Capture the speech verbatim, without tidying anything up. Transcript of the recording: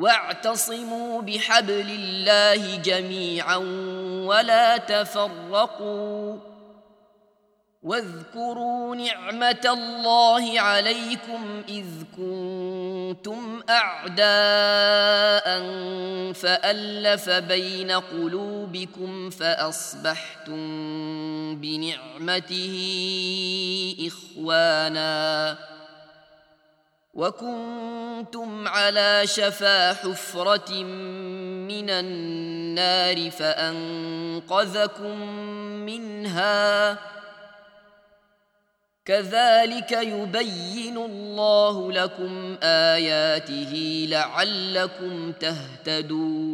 واعتصموا بحبل الله جميعا ولا تفرقوا واذكروا نعمة الله عليكم إذ كنتم أعداء فألف بين قلوبكم فأصبحتم بنعمته إخوانا وكنتم على شفا حفرة من النار فأنقذكم منها كذلك يبين الله لكم آياته لعلكم تهتدون